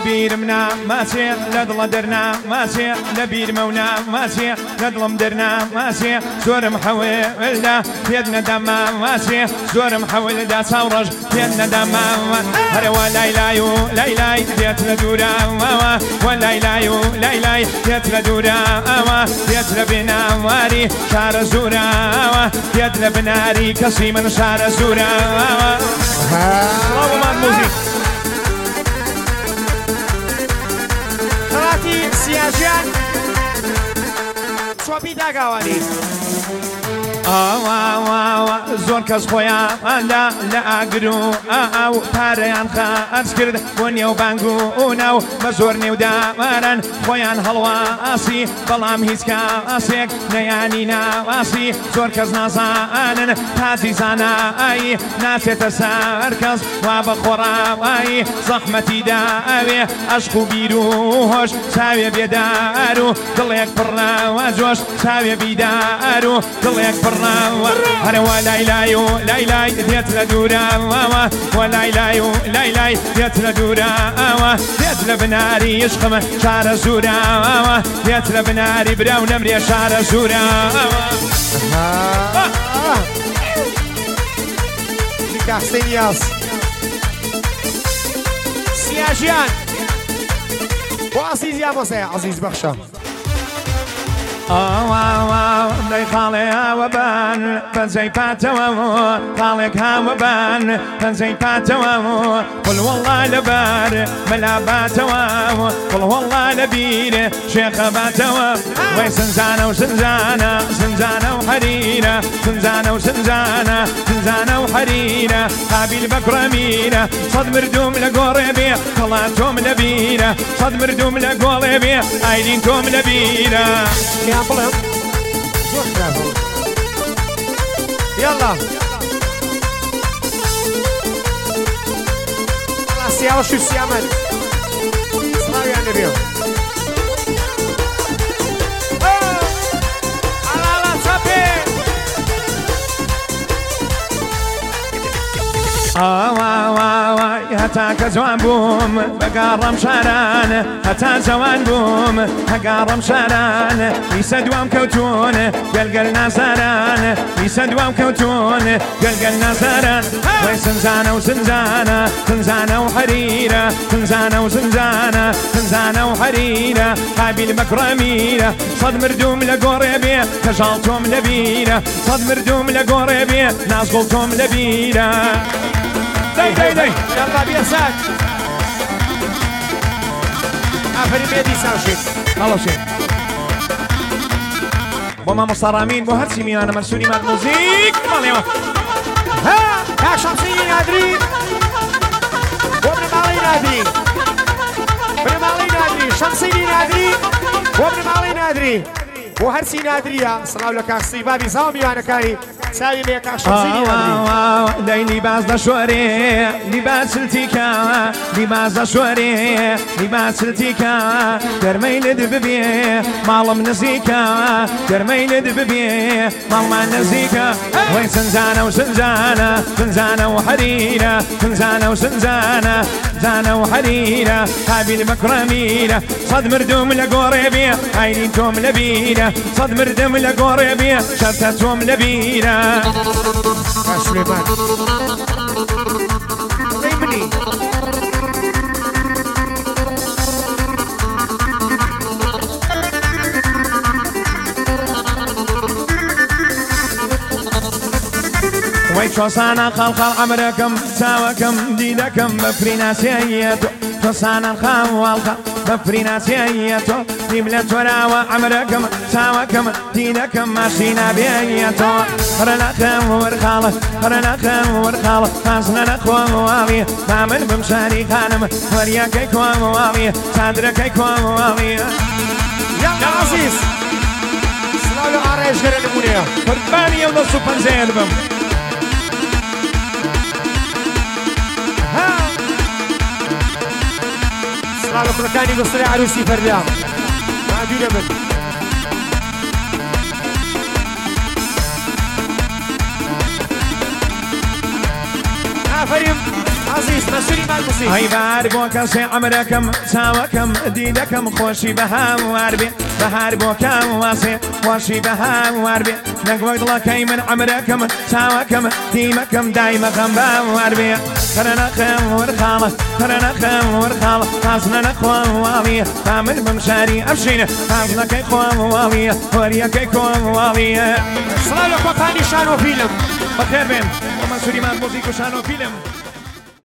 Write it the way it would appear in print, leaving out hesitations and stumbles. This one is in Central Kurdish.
لبيرمنا ماسي لدل درنا ماسي لبير مونا ماسي لدلم درنا ماسي زور محول دا يدنا دما ماسي زور محول دا صورج يدنا دما هر ولايلايو لايلاي يتلا دورا ولايلايو لايلاي يتلا دورا يتلا بنا واري شار زورا يتلا بناري كسي من شار زورا برافو مع الموسيقى خلاتي سياجان شوابي داقاواني زۆر کەس خۆیان لە ئاگر و ئاو پارەیان خەرج کرد بۆ نێو بانگ و ناو بە زۆر نێودامارن خۆیان هەڵواسی بەڵام هیچ کەسێک نەیانی ناواسی زۆر کەس نازانن تازی زانایی ناچێتە سەر کەس وا بە خۆڕاوایی زەحمەتی داوێ عەشق و بیر و هۆش چاوێ بێدار و دڵێک پڕناوە جۆش چاوێ بیدار و دڵێک پڕناوە هەرەوە لایلای و لایلای دێت لە دوورا وەلایلای و لایلای دێت لە دوورا دێت لە بناری عشقم شارە زوورا دێت لە بناری براو نەمرێ شارە زوورا کاستێنیاس سیاژیان بۆ عەزیزیان بۆسەیە عەزیز بەخشە دەی خاڵێ هاوەبان پەنجەی پاتەوە خاڵێک هاوەبان پەنجەی پاتەوە قل وەڵڵا لەبار مەلا باتەوە قل وەڵڵا لەبیر شێخە باتەوە وەی سنجانە و سنجانە سنجانە و حەریرە سنجانە و سنجانە سنجانە و حەریرە قابیل بە کوڕەمیرە سەد مردوم لە گۆڕێ بێ کەڵا تۆم لەبیرە سەد مردوم لە گۆڵێ بێ ئایلین تۆم لەبیرە بڵێم زۆر خراپە یاڵا سیاوە شو سیامەت سڵاویان لەبێ ئاڵاڵا چاپێ هەتا کە جوان بووم بەگاڕەم شاران هەتا جوان بووم هەگاڕەم شاران ئیسە دوام کەوتون گەلگەل نازاران ئیسە دوام کەوتون گەلگەل نازاران وەی سنجانە و سنجانە سنجانە و حەریرە سنجانە و سنجانە سنجانە و حەریرە قابیل بە کوڕەمیرە سەد مردوم لە گۆڕێ بێ کەژاڵ تۆم لەبیرە سەد مردوم لە گۆڕێ بێ نازگوڵ تۆم لەبیرە دەی یاڵا بێسات ئافرین بێدی ساوشێت هەڵەشێت بۆ مامۆستا ڕامین بۆ هەرچی میوانە مەرسوونی مات موزیک ماڵێەوە تا شەمسینی نادری بۆ بنەماڵەی نادری بنەماڵەی نادری شەمسینی نادری بۆ بنەماڵەی نادری بۆ هەرچی نادریە سڵاو لە کاکسی بابی زاو میوانەکانی چاوی بێ کاک شەمسینی نادری دەی لیباس دەشۆرێ لیباس سلتیکە لیباس دەشۆرێ لیباس سلتیکە گەرمەی لێت ببێ ماڵم نزیکە گەرمەی لێت ببێ ماڵمان نزیکە وەی سنجانە و سنجانە سنجانە و حەریرە سنجانە و سنجانە سنجانە و حەریرە قابیل بە کوڕەمیرە سەد مردوم لە گۆڕێ بێ ئایلین تۆم لەبیرە سەد مردم لە گۆڕێ بێ شەرتە تۆم لەبیرە سلێمان دەی منی وەی چۆسانە خەڵخەڵ عەمرەکەم چاوەکەم دیدەکەم بەفری ناسیاییە تۆ چۆسانە خاوەڵخە بەفری ناسیاییە تۆ نیم لە تۆراوە عەمرەکەم چاوەکەم دیدەکەم ماشینە بێیە تۆ هەرەنەخەم وەرخاڵە هەرەنەخەم وەرخاڵە خازنە نەخۆمەواڵی با من بم شاری خانم وەریەکەی کۆمەواڵی چادرەکەی کۆمەواڵی یاڵا عەزیز سڵاو لە ئاڕێژگەرە نمونەیە قوربانی ئەو دەست و پەنجەیە بم سڵاو لە کوڕەکانی گۆستەی عەروسی فەردا مادوو نەبن ئافەرین عزیز منسوری مالبزی ئەی بار بۆ کەسێ ئەمرەکەم چاوەکەم دیدەکەم خۆشی بە هاوار بێ بەهار بۆ کاواسێ خۆشی بە هاوار بێ نەک وەک دڵەکەی من ئەمرەکەم چاوەکەم دیمەکەم دایمەکەم باوار بێ تەرەنەخەم وەرخاڵە تەرەنەخەم وەرخاڵە تازنەنە خۆواڵیە تا من بم شاری ئەفشینە تازنەکەی خۆواڵیە هۆریەکەی کۆواڵیە سڵاو لە کۆپانی شانۆفیلم بەخێر بێن بۆ مەسووری مامۆزیک و شانۆفیلم